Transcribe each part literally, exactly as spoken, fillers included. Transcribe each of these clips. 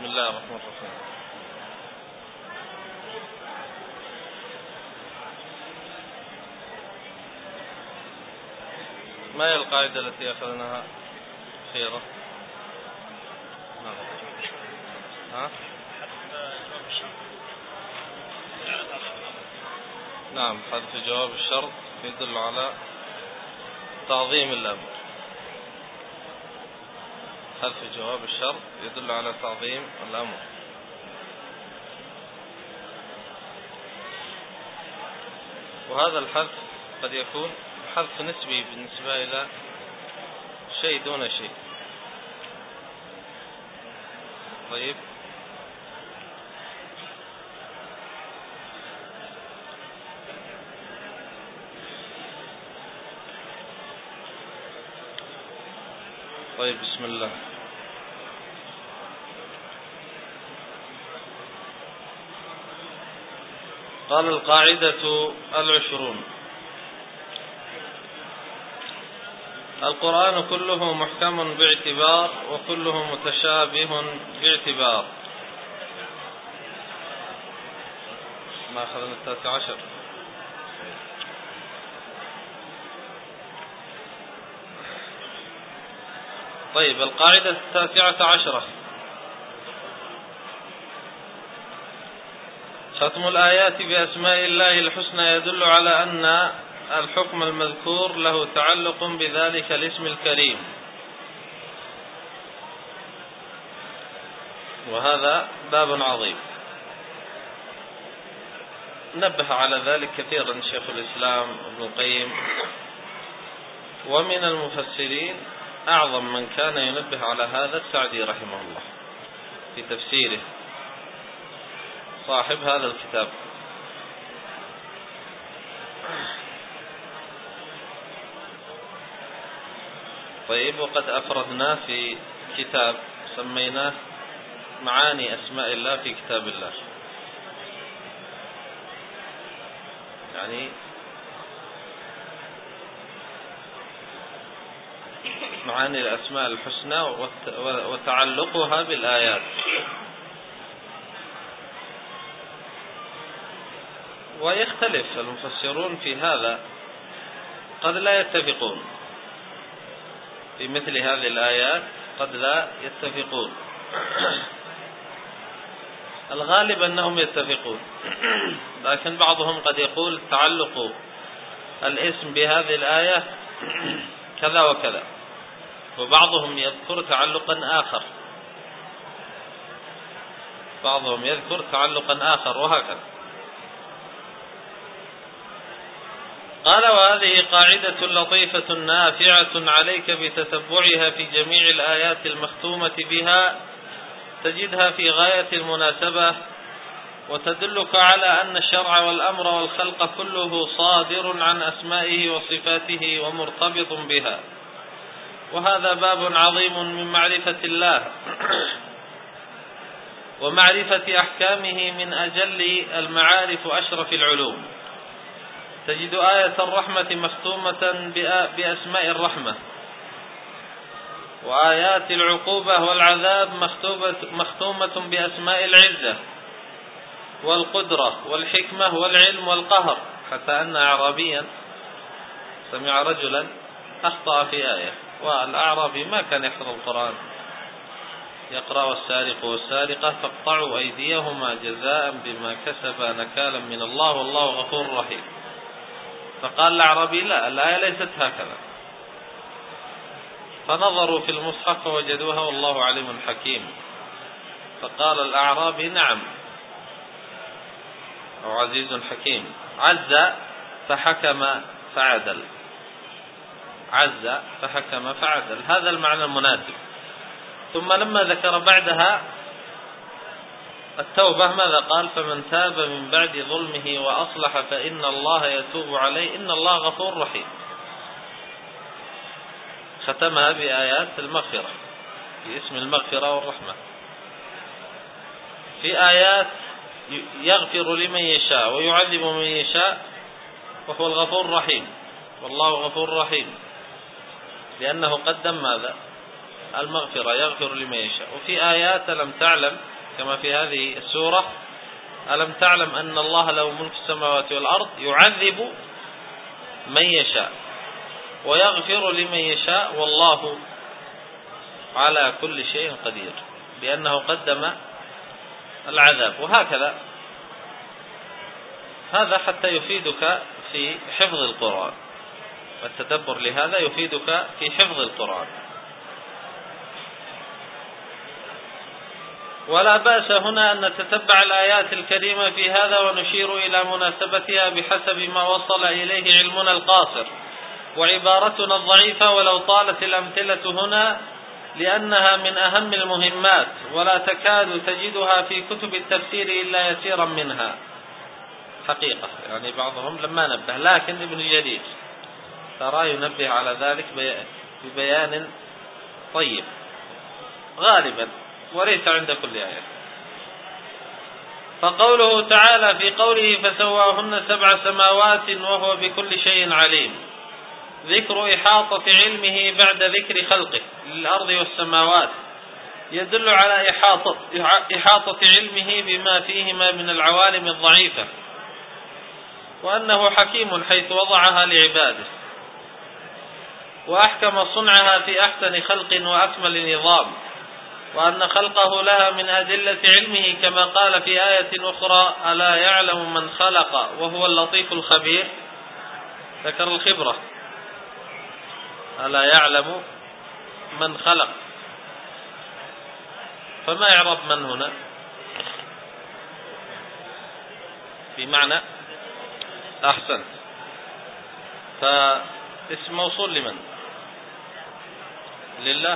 بسم الله الرحمن الرحيم. ما هي القاعدة التي أخذناها خيرة؟ نعم. ها؟ نعم، حذف جواب الشرط يدل على تعظيم الأمر. حذف جواب الشرط يدل على تعظيم الأمر. وهذا الحذف قد يكون حذف نسبي بالنسبة إلى شيء دون شيء. طيب، طيب بسم الله. قال القاعدة العشرون: القرآن كله محكم باعتبار وكله متشابه باعتبار. ما أخذنا التاسع عشر. طيب، القاعدة التاسعة عشرة: ختم الآيات بأسماء الله الحسنى يدل على أن الحكم المذكور له تعلق بذلك الاسم الكريم، وهذا باب عظيم. نبه على ذلك كثيرا شيخ الإسلام ابن القيم، ومن المفسرين أعظم من كان ينبه على هذا السعدي رحمه الله في تفسيره، صاحب هذا الكتاب. طيب، وقد أفردنا في كتاب سميناه معاني أسماء الله في كتاب الله، يعني معاني الأسماء الحسنى وتعلقها بالآيات. ويختلف المفسرون في هذا، قد لا يتفقون في مثل هذه الآيات، قد لا يتفقون. الغالب أنهم يتفقون، لكن بعضهم قد يقول تعلق الاسم بهذه الآية كذا وكذا، وبعضهم يذكر تعلقا آخر، بعضهم يذكر تعلقا آخر، وهكذا. قال: وهذه قاعدة لطيفة نافعة عليك بتتبعها في جميع الآيات المختومة بها، تجدها في غاية المناسبة، وتدلك على أن الشرع والأمر والخلق كله صادر عن أسمائه وصفاته ومرتبط بها، وهذا باب عظيم من معرفة الله ومعرفة أحكامه، من أجل المعارف وأشرف العلوم. تجد آية الرحمة مختومة بأسماء الرحمة، وآيات العقوبة والعذاب مختومة بأسماء العزة والقدرة والحكمة والعلم والقهر، حتى أن أعرابيا سمع رجلا أخطأ في آية، والأعرابي ما كان يحفظ القرآن، يقرأ: والسارق والسارقة فاقطعوا أيديهما جزاء بما كسبا نكالا من الله والله غفور رحيم. فقال الأعرابي: لا، الآية ليست هكذا. فنظروا في المصحف فوجدوها والله عليم حكيم. فقال الأعرابي: نعم، أو عزيز حكيم. عز فحكم فعدل، عز فحكم فعدل، هذا المعنى المناسب. ثم لما ذكر بعدها التوبة ماذا قال؟ فمن تاب من بعد ظلمه وأصلح فإن الله يتوب عليه إن الله غفور رحيم. ختمها بآيات المغفرة، باسم المغفرة والرحمة. في آيات يغفر لمن يشاء ويعذب من يشاء، وهو الغفور الرحيم، والله غفور رحيم، لأنه قدم ماذا؟ المغفرة، يغفر لمن يشاء. وفي آيات لم تعلم كما في هذه السورة: ألم تعلم أن الله له ملك السماوات والأرض يعذب من يشاء ويغفر لمن يشاء والله على كل شيء قدير، بأنه قدم العذاب. وهكذا هذا حتى يفيدك في حفظ القرآن، والتدبر لهذا يفيدك في حفظ القرآن. ولا بأس هنا أن نتتبع الآيات الكريمة في هذا ونشير إلى مناسبتها بحسب ما وصل إليه علمنا القاصر وعبارتنا الضعيفة، ولو طالت الأمثلة هنا لأنها من أهم المهمات، ولا تكاد تجدها في كتب التفسير إلا يسيرا منها حقيقة. يعني بعضهم لما نبه، لكن ابن جرير ترى ينبه على ذلك ببيان طيب غالبا وليس عند كل آية. فقوله تعالى في قوله فسواهن سبع سماوات وهو بكل شيء عليم، ذكر إحاطة علمه بعد ذكر خلقه للأرض والسماوات يدل على إحاطة, إحاطة علمه بما فيهما من العوالم الضعيفة، وأنه حكيم حيث وضعها لعباده، وأحكم صنعها في أحسن خلق وأكمل نظام، وأن خلقه لها من أدلة علمه كما قال في آية أخرى: ألا يعلم من خلق وهو اللطيف الخبير. ذكر الخبرة، ألا يعلم من خلق، فما يعرف من هنا بمعنى أحسن، فاسم موصول لمن؟ لله.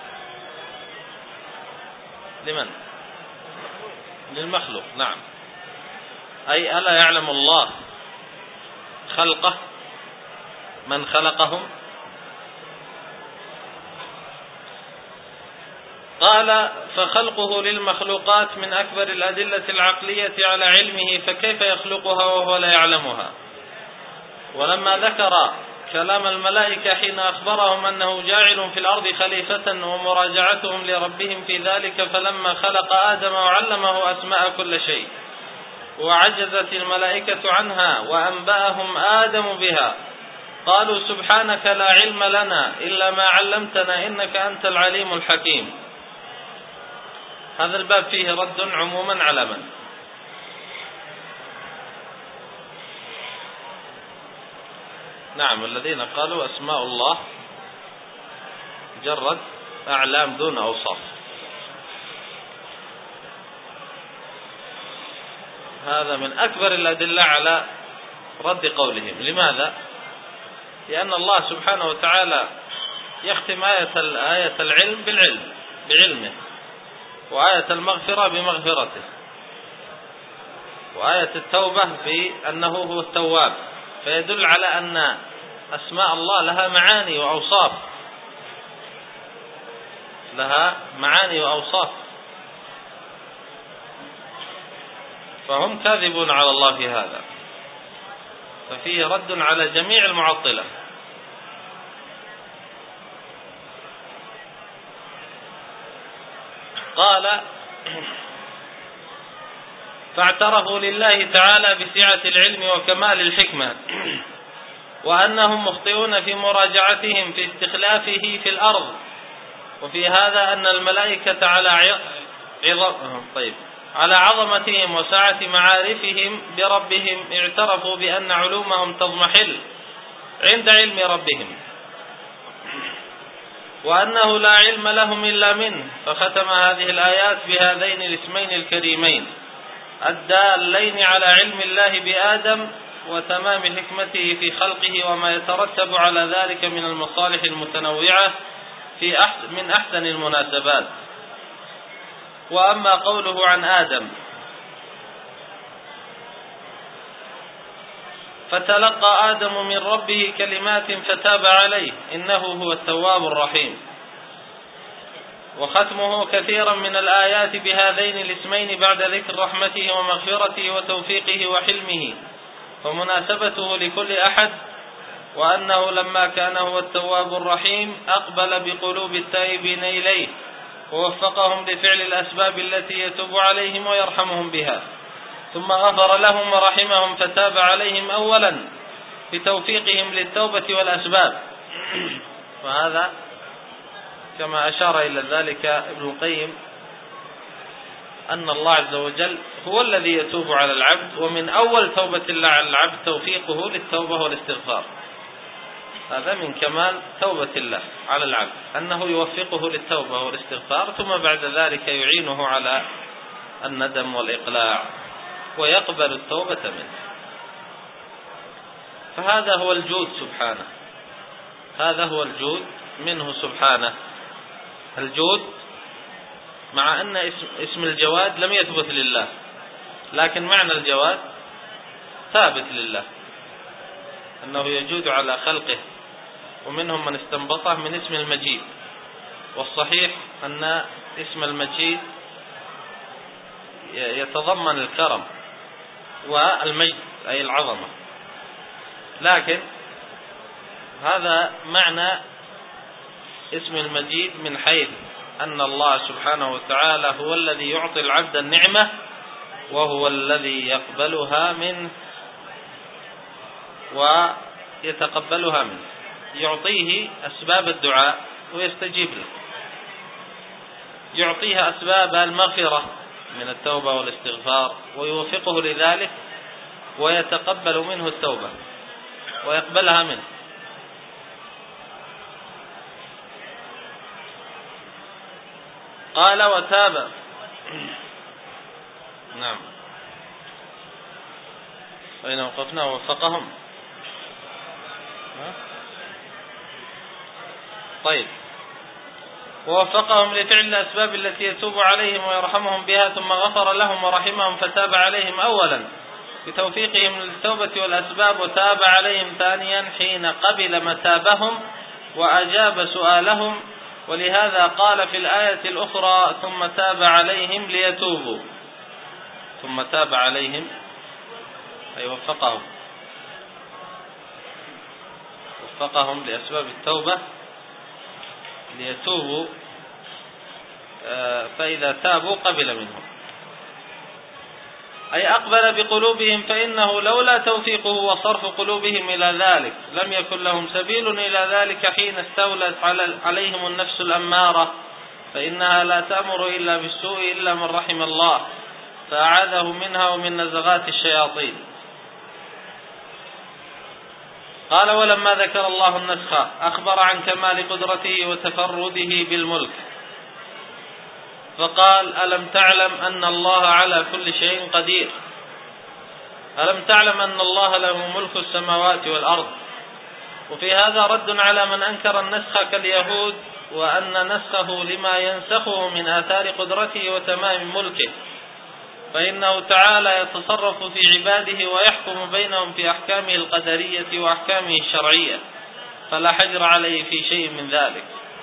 لمن؟ للمخلوق. نعم، أي ألا يعلم الله خلقه من خلقهم. قال فخلقه للمخلوقات من أكبر الأدلة العقلية على علمه، فكيف يخلقها وهو لا يعلمها؟ ولما ذكر كلام الملائكة حين أخبرهم أنه جاعل في الأرض خليفة ومراجعتهم لربهم في ذلك، فلما خلق آدم وعلمه أسماء كل شيء وعجزت الملائكة عنها وأنبأهم آدم بها، قالوا سبحانك لا علم لنا إلا ما علمتنا إنك أنت العليم الحكيم. هذا الباب فيه رد عموما على من؟ نعم، الذين قالوا أسماء الله مجرد أعلام دون أوصاف. هذا من أكبر الأدلة على رد قولهم. لماذا؟ لأن الله سبحانه وتعالى يختم آية آية العلم بالعلم بعلمه، وآية المغفرة بمغفرته، وآية التوبة بأنه هو التواب، فيدل على أن أسماء الله لها معاني وأوصاف، لها معاني وأوصاف، فهم كاذبون على الله في هذا، ففيه رد على جميع المعطلة. قال فاعترفوا لله تعالى بسعة العلم وكمال الحكمة، وأنهم مخطئون في مراجعتهم في استخلافه في الأرض، وفي هذا أن الملائكة على عظم طيب على عظمتهم وسعة معارفهم بربهم اعترفوا بأن علومهم تضمحل عند علم ربهم، وأنه لا علم لهم إلا منه، فختم هذه الآيات بهذين الاسمين الكريمين الدالين على علم الله بآدم وتمام حكمته في خلقه وما يترتب على ذلك من المصالح المتنوعة في أحسن من أحسن المناسبات. وأما قوله عن آدم فتلقى آدم من ربه كلمات فتاب عليه إنه هو التواب الرحيم، وختمه كثيرا من الآيات بهذين الاسمين بعد ذكر رحمته ومغفرته وتوفيقه وحلمه ومناسبته لكل أحد، وأنه لما كان هو التواب الرحيم أقبل بقلوب التائبين إليه ووفقهم لفعل الأسباب التي يتوب عليهم ويرحمهم بها، ثم غفر لهم ورحمهم فتاب عليهم أولا بتوفيقهم للتوبة والأسباب. وهذا كما أشار إلى ذلك ابن القيم أن الله عز وجل هو الذي يتوب على العبد، ومن أول توبة الله على العبد توفيقه للتوبة والاستغفار. هذا من كمال توبة الله على العبد أنه يوفقه للتوبة والاستغفار، ثم بعد ذلك يعينه على الندم والإقلاع ويقبل التوبة منه. فهذا هو الجود سبحانه، هذا هو الجود منه سبحانه. الجود مع أن اسم, اسم الجواد لم يثبت لله، لكن معنى الجواد ثابت لله، أنه يجود على خلقه، ومنهم من استنبطه من اسم المجيد، والصحيح أن اسم المجيد يتضمن الكرم والمجد أي العظمة، لكن هذا معنى اسم المجيد من حيث أن الله سبحانه وتعالى هو الذي يعطي العبد النعمة، وهو الذي يقبلها منه ويتقبلها منه، يعطيه أسباب الدعاء ويستجيب له، يعطيها أسباب المغفرة من التوبة والاستغفار ويوفقه لذلك، ويتقبل منه التوبة ويقبلها منه. قال وتاب. نعم، أين وقفنا؟ ووفقهم. طيب، ووفقهم لفعل الأسباب التي يتوب عليهم ويرحمهم بها، ثم غفر لهم ورحمهم فتاب عليهم أولا بتوفيقهم للتوبة والأسباب، وتاب عليهم ثانيا حين قبل متابهم وأجاب سؤالهم. ولهذا قال في الآية الأخرى ثم تاب عليهم ليتوبوا، ثم تاب عليهم أي وفقهم وفقهم لأسباب التوبة ليتوبوا، فإذا تابوا قبل منهم، أي أقبل بقلوبهم، فإنه لولا توفيقه وصرف قلوبهم إلى ذلك لم يكن لهم سبيل إلى ذلك حين استولت عليهم النفس الأمارة، فإنها لا تأمر إلا بالسوء إلا من رحم الله فأعاذه منها ومن نزغات الشياطين. قال ولما ذكر الله النسخ أخبر عن كمال قدرته وتفرده بالملك، فقال ألم تعلم أن الله على كل شيء قدير، ألم تعلم أن الله له ملك السماوات والأرض. وفي هذا رد على من أنكر النسخ كاليهود، وأن نسخه لما ينسخه من آثار قدرته وتمام ملكه، فإنه تعالى يتصرف في عباده ويحكم بينهم في أحكامه القدرية وأحكامه الشرعية، فلا حجر عليه في شيء من ذلك.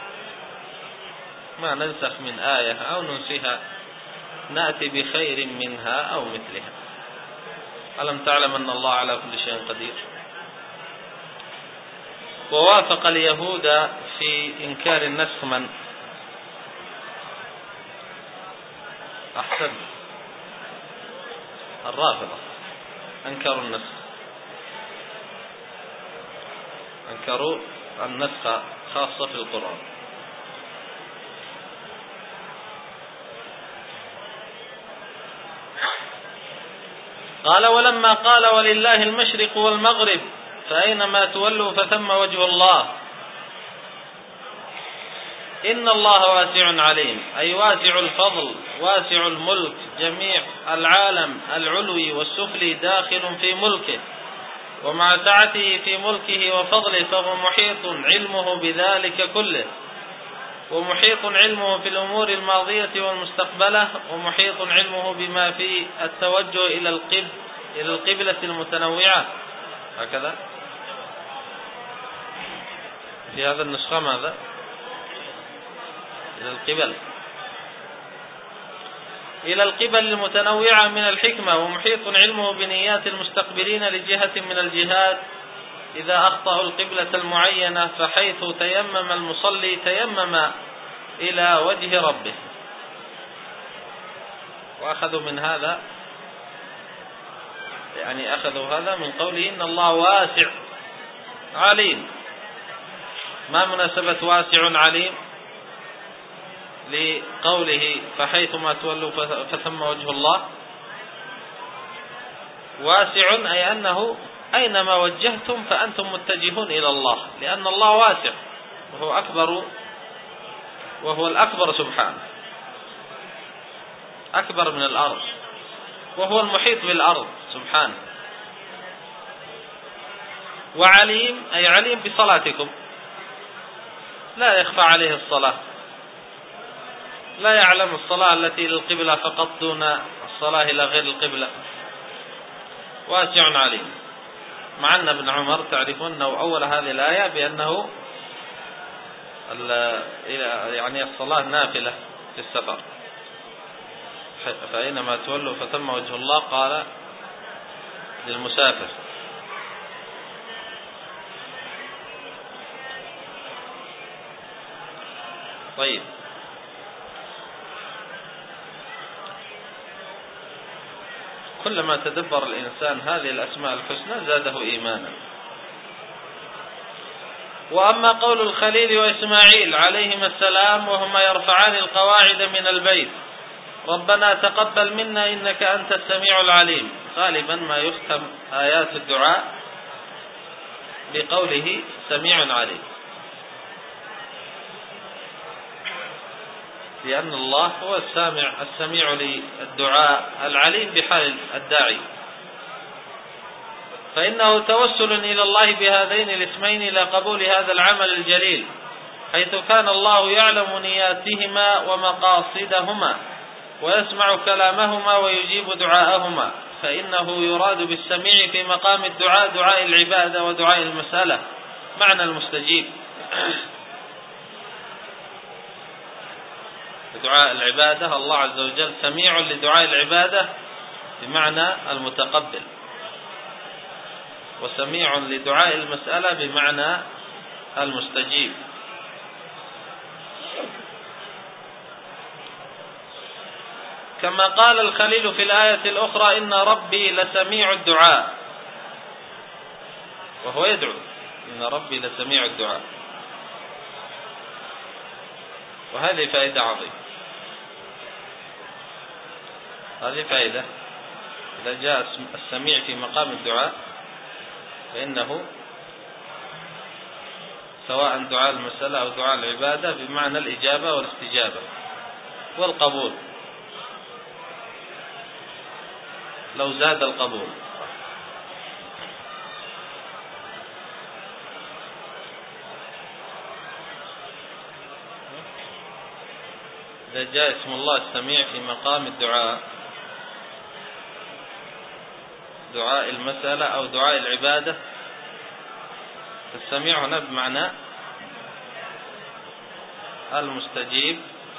ما ننسخ من آية أو ننسها نأتي بخير منها أو مثلها. ألم تعلم أن الله على كل شيء قدير. ووافق اليهود في إنكار النسخ من أحسن الرافضة، أنكروا النسخ، أنكروا النسخ خاصة في القرآن. قال ولما قال ولله المشرق والمغرب فأينما تولوا فثم وجه الله، إن الله واسع عليم، أي واسع الفضل واسع الملك، جميع العالم العلوي والسفلي داخل في ملكه، ومع سعته في ملكه وفضله فهو محيط علمه بذلك كله، ومحيط علمه في الأمور الماضية والمستقبلة، ومحيط علمه بما في التوجه إلى القبل إلى القبلة المتنوعة. هكذا في هذا النسخة ماذا؟ إلى القبل إلى القبل المتنوعة من الحكمة، ومحيط علمه بنيات المستقبلين لجهة من الجهات إذا أخطأوا القبلة المعينة، فحيث تيمم المصلي تيمم إلى وجه ربه. وأخذوا من هذا، يعني أخذوا هذا من قوله إن الله واسع عليم. ما مناسبة واسع عليم لقوله فحيثما تولوا فثم وجه الله؟ واسع أي أنه أينما وجهتم فأنتم متجهون إلى الله، لأن الله واسع وهو أكبر، وهو الأكبر سبحانه، أكبر من الأرض، وهو المحيط بالأرض سبحانه. وعليم أي عليم بصلاتكم، لا يخفى عليه الصلاة، لا يعلم الصلاة التي للقبلة فقط دون الصلاة إلى غير القبلة. واسع عليم. مع أن ابن عمر تعرفون أنه أول هذه الآية بأنه يعني الصلاة نافلة في السفر، فأينما تولوا فثم وجه الله قال للمسافر. طيب، كلما تدبر الإنسان هذه الأسماء الحسنى زاده إيمانا. وأما قول الخليل وإسماعيل عليهما السلام وهما يرفعان القواعد من البيت ربنا تقبل منا إنك أنت السميع العليم، غالبا ما يختم آيات الدعاء بقوله سميع عليم، لأن الله هو السامع السميع للدعاء العليم بحال الداعي. فإنه توسل إلى الله بهذين الاسمين إلى قبول هذا العمل الجليل، حيث كان الله يعلم نياتهما ومقاصدهما ويسمع كلامهما ويجيب دعاءهما، فإنه يراد بالسميع في مقام الدعاء دعاء العبادة ودعاء المسألة معنى المستجيب. دعاء العبادة الله عز وجل سميع لدعاء العبادة بمعنى المتقبل، وسميع لدعاء المسألة بمعنى المستجيب. كما قال الخليل في الآية الأخرى إن ربي لسميع الدعاء، وهو يدعو إن ربي لسميع الدعاء. وهذه فائدة عظيمة، هذه فائدة. إذا جاء السميع في مقام الدعاء فإنه سواء دعاء المسألة أو دعاء العبادة بمعنى الإجابة والاستجابة والقبول، لو زاد القبول. إذا جاء اسم الله السميع في مقام الدعاء، دعاء المسألة أو دعاء العبادة، السميع هنا بمعنى المستجيب،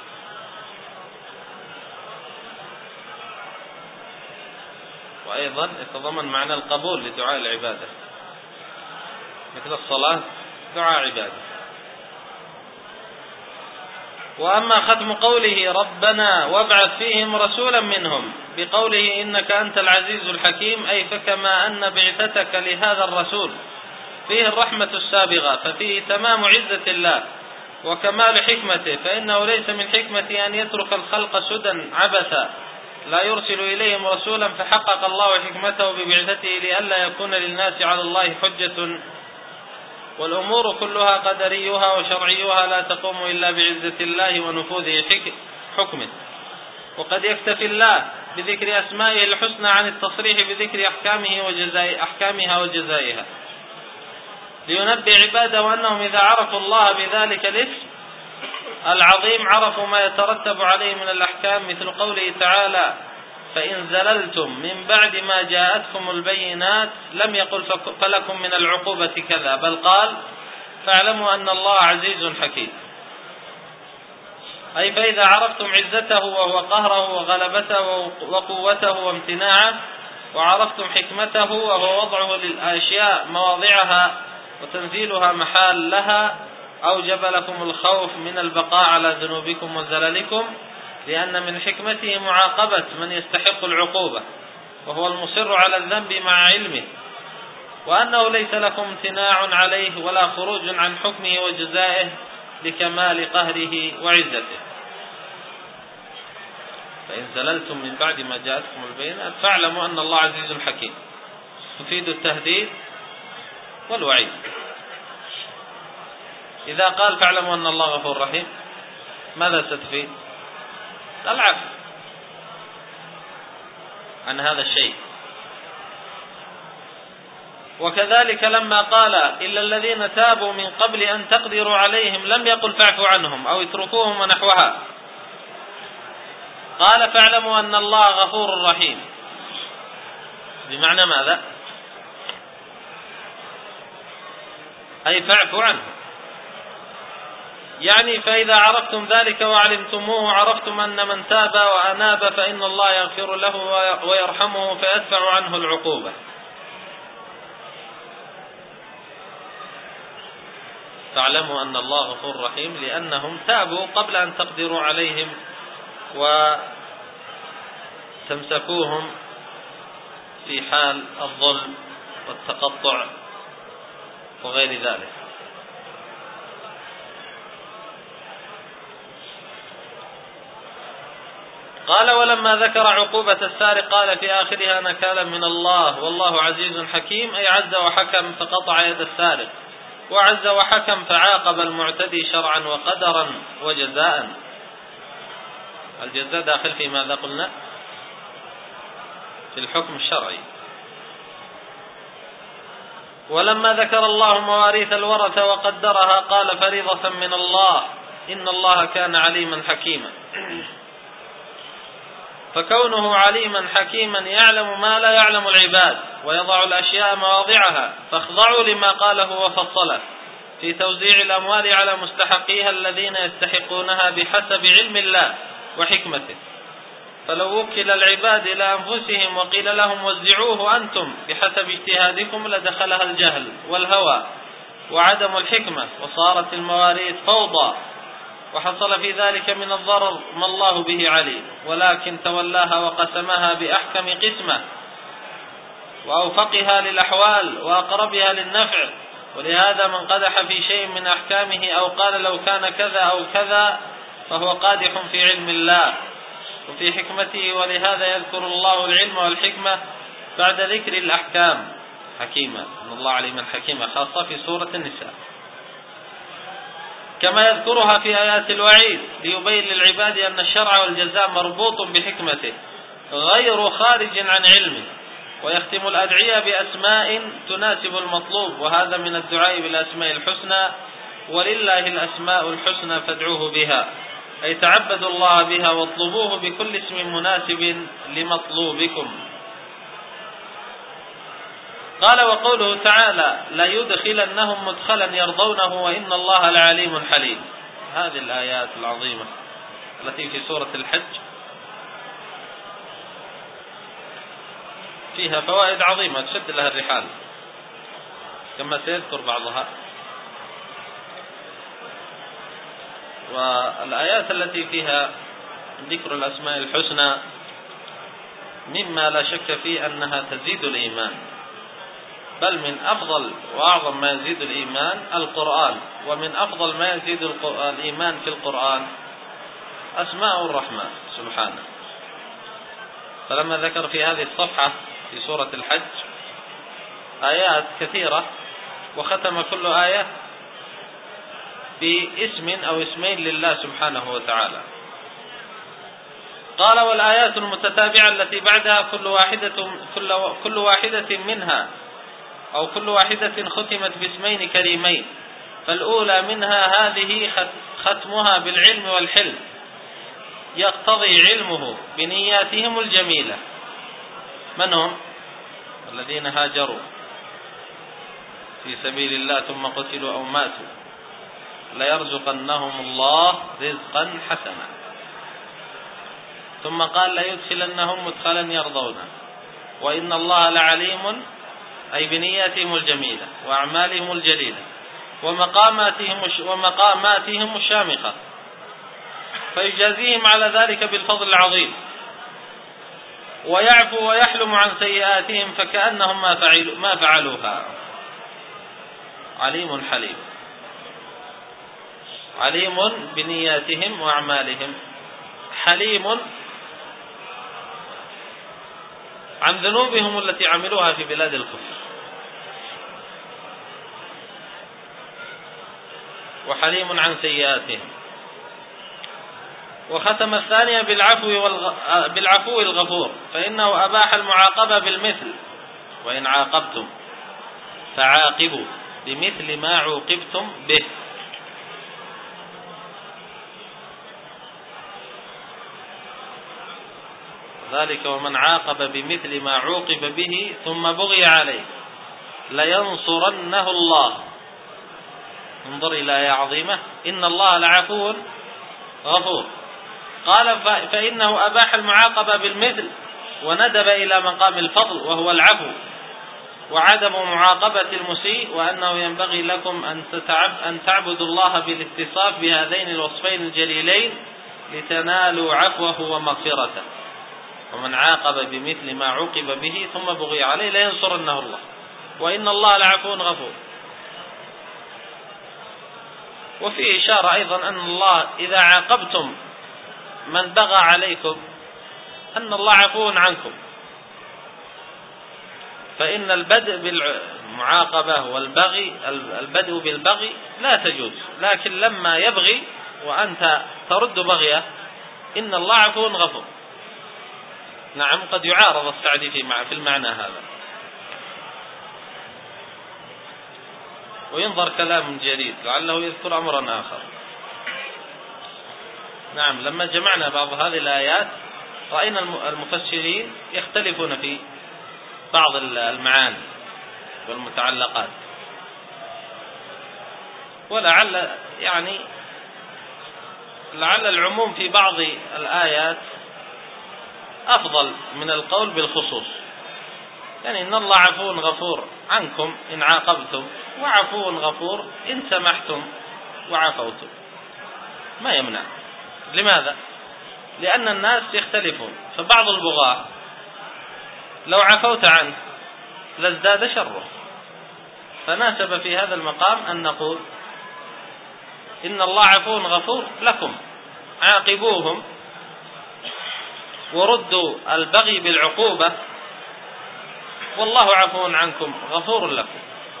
وأيضا يتضمن معنى القبول لدعاء العبادة، مثل الصلاة دعاء عبادة. وأما ختم قوله ربنا وابعث فيهم رسولا منهم بقوله إنك أنت العزيز الحكيم، أي فكما أن بعثتك لهذا الرسول فيه الرحمة السابغة ففيه تمام عزة الله وكمال حكمته، فإنه ليس من حكمته أن يترك الخلق سدى عبثا لا يرسل إليهم رسولا، فحقق الله حكمته ببعثته لئلا يكون للناس على الله حجة، والأمور كلها قدريها وشرعيها لا تقوم إلا بعزة الله ونفوذ حكمه. وقد يكتفي الله بذكر أسمائه الحسنى عن التصريح بذكر أحكامه وجزاء أحكامها وجزائها، لينبه عباده أنهم إذا عرفوا الله بذلك الاسم العظيم عرفوا ما يترتب عليه من الأحكام، مثل قوله تعالى فإن زللتم من بعد ما جاءتكم البينات لم يقل فلكم من العقوبة كذا، بل قال فاعلموا أن الله عزيز حكيم، أي فإذا عرفتم عزته وهو قهره وغلبته وقوته وامتناعه، وعرفتم حكمته وهو وضعه للأشياء مواضعها وتنزيلها محال لها، أوجب لكم الخوف من البقاء على ذنوبكم وزللكم، لأن من حكمته معاقبة من يستحق العقوبة وهو المصر على الذنب مع علمه، وأنه ليس لكم امتناع عليه ولا خروج عن حكمه وجزائه لكمال قهره وعزته. فإن زللتم من بعد ما جاءتكم البينات فاعلموا أن الله عزيز حكيم، تفيد التهديد والوعيد. إذا قال فاعلموا أن الله غفور رحيم ماذا ستفيد؟ العفو عن هذا الشيء. وكذلك لما قال إلا الذين تابوا من قبل أن تقدروا عليهم لم يقل فاعفوا عنهم أو اتركوهم ونحوها، قال فاعلموا أن الله غفور رحيم. بمعنى ماذا؟ أي فاعفوا عنه، يعني فإذا عرفتم ذلك وعلمتموه عرفتم أن من تاب وأناب فإن الله يغفر له ويرحمه فيدفع عنه العقوبة. فاعلموا أن الله غفور رحيم لأنهم تابوا قبل أن تقدروا عليهم وتمسكوهم في حال الظلم والتقطع وغير ذلك. قال ولما ذكر عقوبة السارق قال في آخرها نكالا من الله والله عزيز حكيم، أي عز وحكم فقطع يد السارق، وعز وحكم فعاقب المعتدي شرعا وقدرا وجزاء. الجزاء داخل في ماذا قلنا؟ في الحكم الشرعي. ولما ذكر الله مواريث الورثة وقدرها قال فريضة من الله إن الله كان عليما حكيما. فكونه عليما حكيما يعلم ما لا يعلم العباد ويضع الأشياء مواضعها، فاخضعوا لما قاله وفصله في توزيع الأموال على مستحقيها الذين يستحقونها بحسب علم الله وحكمته. فلو وكل العباد إلى أنفسهم وقيل لهم وزعوه أنتم بحسب اجتهادكم لدخلها الجهل والهوى وعدم الحكمة وصارت المواريث فوضى، وحصل في ذلك من الضرر ما الله به عليم، ولكن تولاها وقسمها بأحكم قسمة وأوفقها للأحوال وأقربها للنفع. ولهذا من قدح في شيء من أحكامه أو قال لو كان كذا أو كذا فهو قادح في علم الله وفي حكمته. ولهذا يذكر الله العلم والحكمة بعد ذكر الأحكام حكيمة، إن الله عليما حكيما، خاصة في سورة النساء، كما يذكرها في آيات الوعيد ليبين للعباد أن الشرع والجزاء مربوط بحكمته غير خارج عن علمه. ويختم الأدعية بأسماء تناسب المطلوب، وهذا من الدعاء بالأسماء الحسنى، ولله الأسماء الحسنى فادعوه بها، أي تعبدوا الله بها واطلبوه بكل اسم مناسب لمطلوبكم. قال وقوله تعالى لا يدخلنهم مدخلا يرضونه وإن الله لعليم حليم. هذه الآيات العظيمة التي في سورة الحج فيها فوائد عظيمة تشد لها الرحال كما سيذكر بعضها. والآيات التي فيها ذكر الأسماء الحسنى مما لا شك فيه أنها تزيد الإيمان، بل من أفضل وأعظم ما يزيد الإيمان القرآن، ومن أفضل ما يزيد الإيمان في القرآن أسماء الرحمن سبحانه. فلما ذكر في هذه الصفحة في سورة الحج آيات كثيرة وختم كل آية باسم أو اسمين لله سبحانه وتعالى. قال والآيات المتتابعة التي بعدها كل واحدة, كل, كل واحدة منها أو كل واحدة ختمت باسمين كريمين، فالأولى منها هذه ختمها بالعلم والحلم يقتضي علمه بنياتهم الجميلة. من هم؟ الذين هاجروا في سبيل الله ثم قتلوا أو ماتوا ليرزقنهم الله رزقا حسنا. ثم قال ليدخلنهم مدخلا يرضونه وإن الله لعليم، أي بنياتهم الجميلة وأعمالهم الجليلة ومقاماتهم ومقاماتهم الشامخة، فيجازيهم على ذلك بالفضل العظيم، ويعفو ويحلم عن سيئاتهم فكأنهم ما فعلوا ما فعلوها. عليم حليم، عليم بنياتهم وأعمالهم، حليم عن ذنوبهم التي عملوها في بلاد الكفر، وحليم عن سيئاتهم. وختم الثانية بالعفو, والغ... بالعفو الغفور، فإنه أباح المعاقبة بالمثل، وإن عاقبتم فعاقبوا بمثل ما عوقبتم به. ذلك ومن عاقب بمثل ما عوقب به ثم بغي عليه لينصرنه الله. انظر إلى آية عظيمة، إن الله لعفو غفور. قال فإنه أباح المعاقبة بالمثل وندب إلى مقام الفضل وهو العفو وعدم معاقبة المسيء، وأنه ينبغي لكم أن, أن تعبدوا الله بالاتصاف بهذين الوصفين الجليلين لتنالوا عفوه ومغفرته. ومن عاقب بمثل ما عوقب به ثم بغي عليه لينصرنه الله، وإن الله لعفو غفور. وفيه إشارة أيضا أن الله إذا عاقبتم من بغى عليكم أن الله عفو عنكم، فإن البدء بالمعاقبة والبغي البدء بالبغي لا تجوز، لكن لما يبغي وأنت ترد بغيه إن الله عفو غفور. نعم، قد يعارض السعدي في المعنى هذا، وينظر كلام جديد لعله يذكر أمرا آخر. نعم، لما جمعنا بعض هذه الآيات رأينا المفسرين يختلفون في بعض المعاني والمتعلقات، ولعل يعني لعل العموم في بعض الآيات أفضل من القول بالخصوص. يعني إن الله عفو غفور عنكم إن عاقبتم، وعفو غفور إن سمحتم وعفوتم، ما يمنع. لماذا؟ لأن الناس يختلفون، فبعض البغاة لو عفوت عنه لازداد شره، فناسب في هذا المقام أن نقول إن الله عفو غفور لكم، عاقبوهم وردوا البغي بالعقوبة، والله عفو عنكم غفور لكم.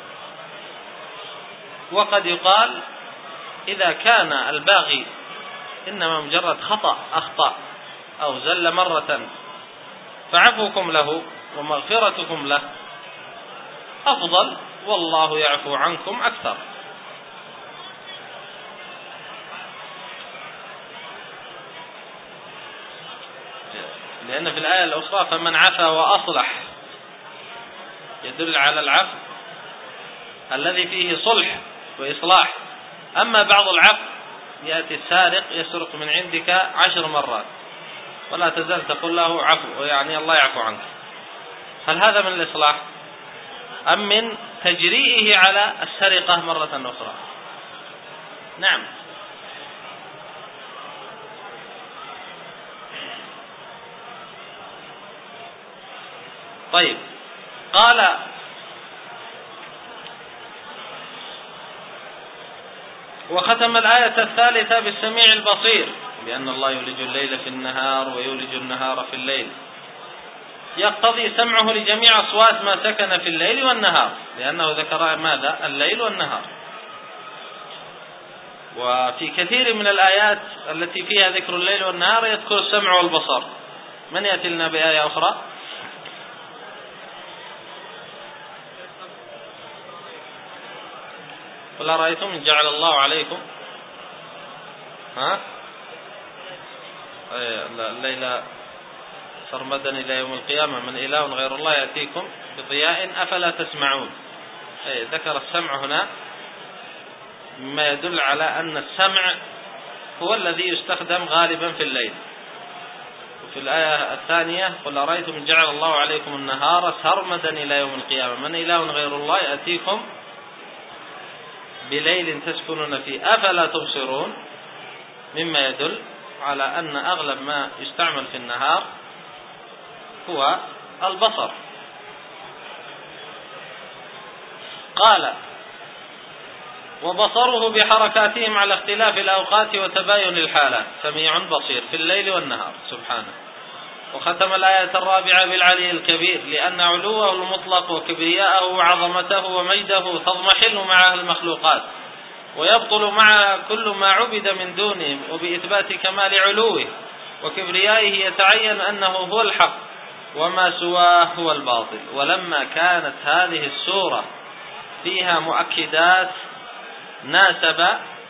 وقد يقال إذا كان الباغي إنما مجرد خطأ أخطأ أو زل مرة فعفوكم له ومغفرتكم له أفضل، والله يعفو عنكم أكثر. لأن في الآية الأخرى فمن عفا وأصلح يدل على العفو الذي فيه صلح وإصلاح. أما بعض العفو يأتي السارق يسرق من عندك عشر مرات ولا تزال تقول له عفو، يعني الله يعفو عنك، هل هذا من الإصلاح أم من تجريئه على السرقة مرة أخرى؟ نعم. طيب، قال وختم الآية الثالثة بالسميع البصير، بأن الله يولج الليل في النهار ويولج النهار في الليل، يقتضي سمعه لجميع أصوات ما سكن في الليل والنهار، لأنه ذكر ماذا؟ الليل والنهار. وفي كثير من الآيات التي فيها ذكر الليل والنهار يذكر السمع والبصر. من يأتي لنا بآية أخرى؟ قل أرأيتم إن جعل الله عليكم ها الليل سرمدا إلى يوم القيامة من إله غير الله يأتيكم بضياء أفلا تسمعون. ذكر السمع هنا مما يدل على أن السمع هو الذي يستخدم غالبا في الليل. وفي الآية الثانية قل أرأيتم إن جعل الله عليكم النهار سرمدا إلى يوم القيامة من إله غير الله يأتيكم بليل تسكنون فيه أفلا تبصرون، مما يدل على أن أغلب ما يستعمل في النهار هو البصر. قال: وبصره بحركاتهم على اختلاف الأوقات وتباين الحالات، سميع بصير في الليل والنهار سبحانه. وختم الآية الرابعة بالعلي الكبير، لأن علوه المطلق وكبرياءه وعظمته ومجده تضمحل مع المخلوقات، ويبطل مع كل ما عبد من دونهم، وبإثبات كمال علوه وكبريائه يتعين أنه هو الحق وما سواه هو الباطل. ولما كانت هذه السورة فيها مؤكدات ناسب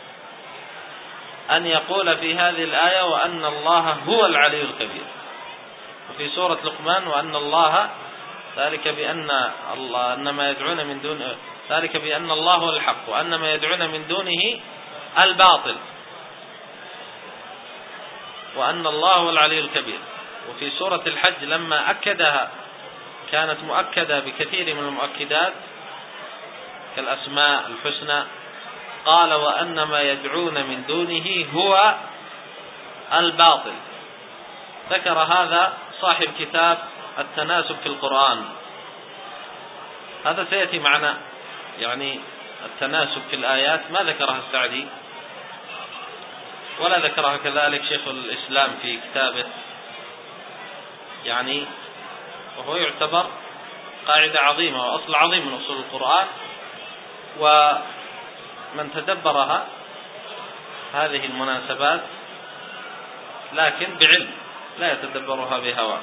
أن يقول في هذه الآية وأن الله هو العلي الكبير، وفي سورة لقمان وأن الله ذلك بأن الله أن ما يدعون من دون ذلك بأن الله هو الحق وأن ما يدعون من دونه الباطل وأن الله هو العلي الكبير. وفي سورة الحج لما أكدها كانت مؤكدة بكثير من المؤكدات كالأسماء الحسنى، قال: وأن ما يدعون من دونه هو الباطل. ذكر هذا صاحب كتاب التناسب في القرآن. هذا سيأتي معنا، يعني التناسب في الآيات ما ذكرها السعدي ولا ذكرها كذلك شيخ الإسلام في كتابه، يعني وهو يعتبر قاعدة عظيمة وأصل عظيم من أصول القرآن، ومن تدبرها هذه المناسبات لكن بعلم لا يتدبرها بهوى.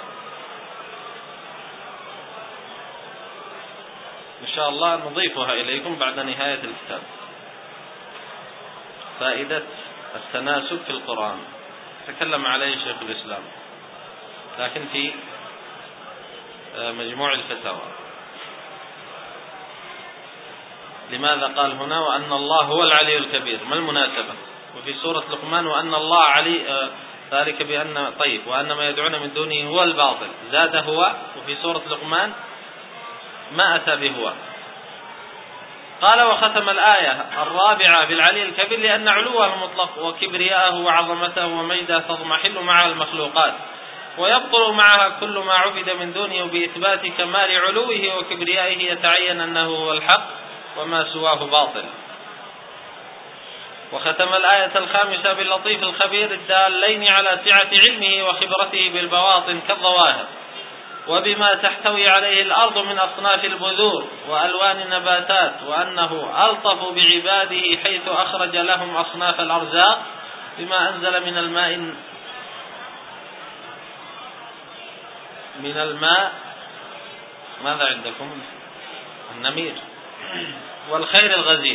إن شاء الله نضيفها إليكم بعد نهاية الكتاب. فائدة التناسب في القرآن تكلم عليه شيخ الإسلام لكن في مجموع الفتاوى. لماذا قال هنا وأن الله هو العلي الكبير؟ ما المناسبة؟ وفي سورة لقمان وأن الله علي ذلك بأن طيب وأن ما يدعون من دونه هو الباطل، زاد هو، وفي سورة لقمان ما أتى بهو. قال: وختم الآية الرابعة بالعلي الكبير لأن علوه المطلق وكبرياءه وعظمته ومجده تضمحل مع المخلوقات، ويبطل معها كل ما عبد من دونه، وبإثبات كمال علوه وكبريائه يتعين أنه هو الحق وما سواه باطل. وختم الآية الخامسة باللطيف الخبير الدالين على سعة علمه وخبرته بالبواطن كالظواهر، وبما تحتوي عليه الأرض من أصناف البذور وألوان النباتات، وأنه ألطف بعباده حيث أخرج لهم أصناف الأرزاق بما أنزل من الماء من الماء ماذا عندكم؟ النمير والخير الغزير.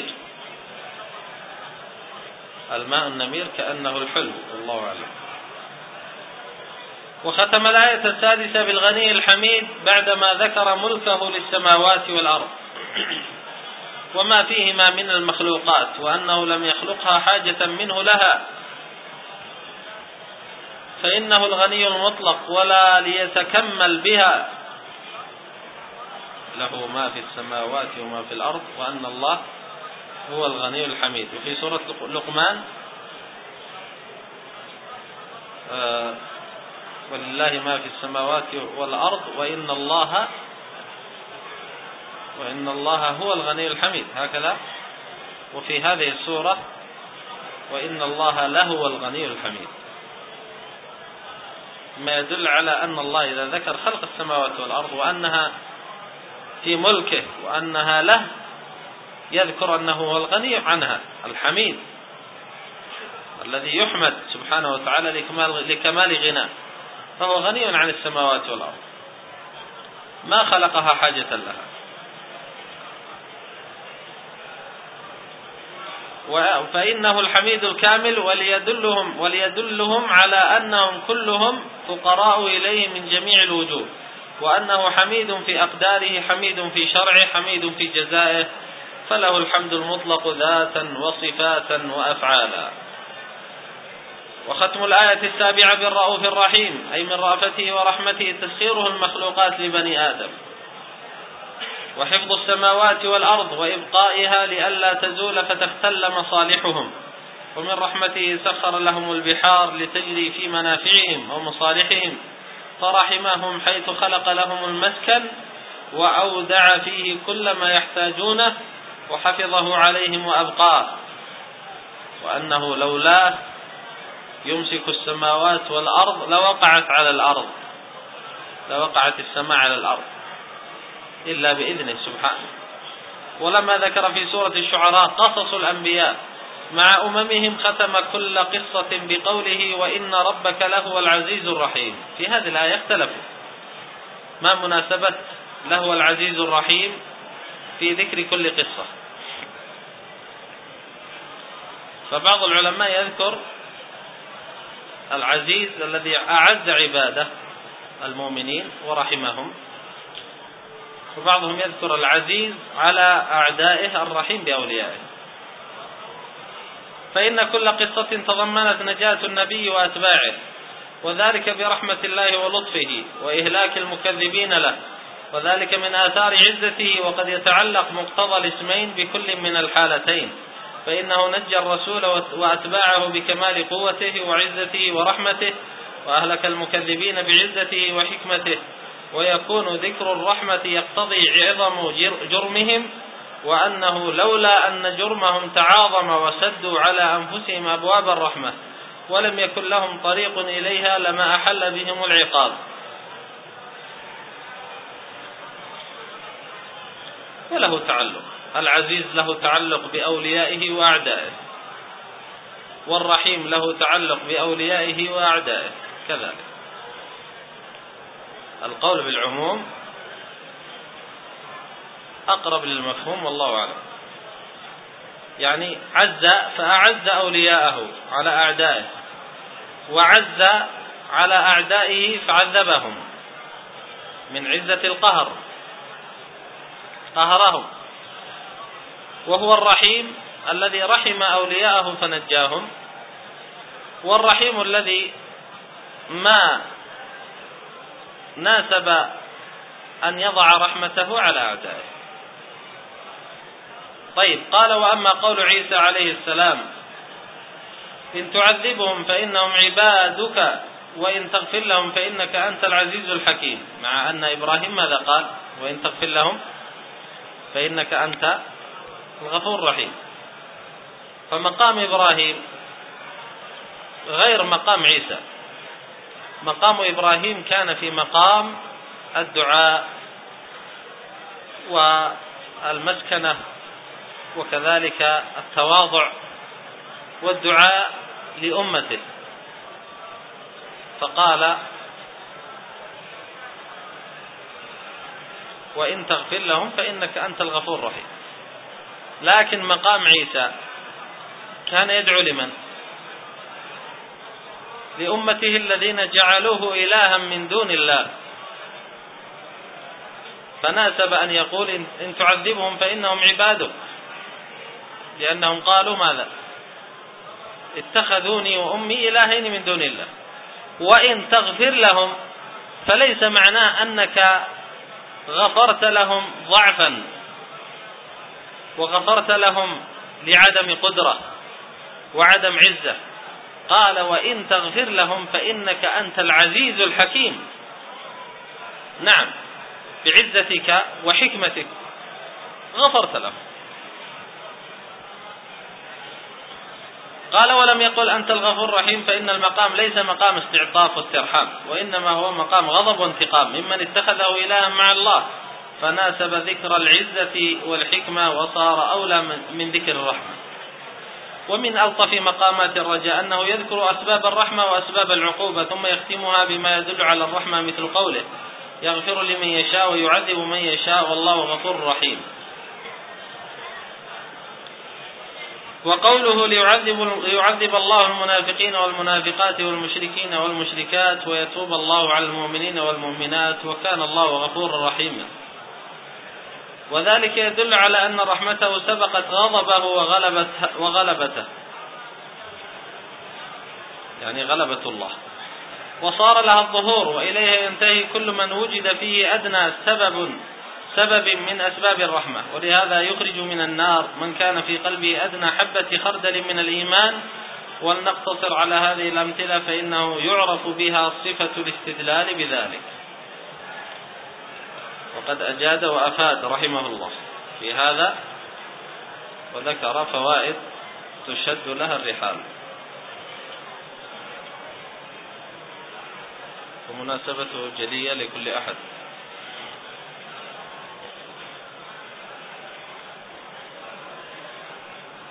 الماء النمير كأنه الحلو، والله أعلم. وختم الآية السادسة بالغني الحميد بعدما ذكر ملكه للسماوات والأرض وما فيهما من المخلوقات، وأنه لم يخلقها حاجة منه لها، فإنه الغني المطلق ولا ليتكمل بها، له ما في السماوات وما في الأرض، وأن الله هو الغني الحميد. وفي سورة لقمان آه ولله ما في السماوات والأرض وإن الله وإن الله هو الغني الحميد، هكذا. وفي هذه السورة وإن الله لهو الغني الحميد، ما يدل على أن الله إذا ذكر خلق السماوات والأرض وأنها في ملكه وأنها له يذكر أنه هو الغني عنها الحميد الذي يحمد سبحانه وتعالى لكمال, لكمال غناه، فهو غني عن السماوات والأرض ما خلقها حاجة لها. فإنه الحميد الكامل، وليدلهم, وليدلهم على أنهم كلهم فقراء إليه من جميع الوجوه، وأنه حميد في أقداره، حميد في شرعه، حميد في جزائه، فله الحمد المطلق ذاتا وصفاتا وأفعالا. وختم الآية السابعة بالرؤوف الرحيم، أي من رأفته ورحمته تسخيره المخلوقات لبني آدم، وحفظ السماوات والأرض وإبقائها لئلا تزول فتختل مصالحهم. ومن رحمته سخر لهم البحار لتجري في منافعهم ومصالحهم، فرحمهم حيث خلق لهم المسكن وأودع فيه كل ما يحتاجونه وحفظه عليهم وأبقاه، وأنه لولاه يمسك السماوات والأرض لوقعت على الأرض لوقعت السماء على الأرض إلا بإذنه سبحانه. ولما ذكر في سورة الشعراء قصص الأنبياء مع أممهم ختم كل قصة بقوله وإن ربك لهو العزيز الرحيم. في هذه الآية اختلفوا ما مناسبة لهو العزيز الرحيم في ذكر كل قصة. فبعض العلماء يذكر العزيز الذي أعز عباده المؤمنين ورحمهم، وبعضهم يذكر العزيز على أعدائه الرحيم بأوليائه. فإن كل قصة تضمنت نجاة النبي وأتباعه، وذلك برحمة الله ولطفه وإهلاك المكذبين له، وذلك من آثار عزته. وقد يتعلق مقتضى الاسمين بكل من الحالتين، فإنه نجى الرسول وأتباعه بكمال قوته وعزته ورحمته، وأهلك المكذبين بعزته وحكمته. ويكون ذكر الرحمة يقتضي عظم جرمهم، وأنه لولا أن جرمهم تعاظم وسدوا على أنفسهم أبواب الرحمة ولم يكن لهم طريق إليها لما أحل بهم العقاب. وله تعلق، العزيز له تعلق بأوليائه وأعدائه، والرحيم له تعلق بأوليائه وأعدائه كذلك. القول بالعموم أقرب للمفهوم والله أعلم. يعني عز فأعز أولياءه على أعدائه، وعز على أعدائه فعذبهم من عزة القهر قهرهم. وهو الرحيم الذي رحم أولياءه فنجاهم، والرحيم الذي ما ناسب أن يضع رحمته على أعدائه. طيب، قال وأما قول عيسى عليه السلام إن تعذبهم فإنهم عبادك وإن تغفر لهم فإنك أنت العزيز الحكيم، مع أن إبراهيم ماذا قال؟ وإن تغفر لهم فإنك أنت الغفور الرحيم. فمقام إبراهيم غير مقام عيسى. مقام إبراهيم كان في مقام الدعاء والمسكنة، وكذلك التواضع والدعاء لأمته، فقال وإن تغفر لهم فإنك أنت الغفور الرحيم. لكن مقام عيسى كان يدعو لمن؟ لأمته الذين جعلوه إلها من دون الله، فناسب أن يقول إن تعذبهم فإنهم عبادك، لأنهم قالوا ماذا؟ اتخذوني وأمي إلهين من دون الله. وإن تغفر لهم فليس معناه أنك غفرت لهم ضعفا وغفرت لهم لعدم قدرة وعدم عزة. قال وإن تغفر لهم فإنك أنت العزيز الحكيم، نعم بعزتك وحكمتك غفرت لهم. قال ولم يقل أنت الغفور الرحيم، فإن المقام ليس مقام استعطاف واسترحام، وإنما هو مقام غضب وانتقام ممن اتخذه إلها مع الله، فناسب ذكر العزة والحكمة وصار أولى من ذكر الرحمة. ومن ألطف مقامات الرجاء أنه يذكر أسباب الرحمة وأسباب العقوبة ثم يختمها بما يدل على الرحمة، مثل قوله يغفر لمن يشاء ويعذب من يشاء والله غفور رحيم. وقوله ليعذب, ليعذب الله المنافقين والمنافقات والمشركين والمشركات ويتوب الله على المؤمنين والمؤمنات وكان الله غفورا رحيما. وذلك يدل على أن رحمته سبقت غضبه وغلبته, وغلبته يعني غلبة الله، وصار لها الظهور، وإليها ينتهي كل من وجد فيه أدنى سبب سبب من أسباب الرحمة، ولهذا يخرج من النار من كان في قلبه أدنى حبة خردل من الإيمان. ولنقتصر على هذه الأمثلة فإنه يعرف بها صفة الاستدلال بذلك. وقد أجاد وأفاد رحمه الله في هذا وذكر فوائد تشد لها الرحال، ومناسبته جلية لكل أحد.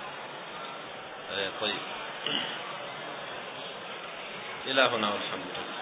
طيب، إلى هنا والحمد لله.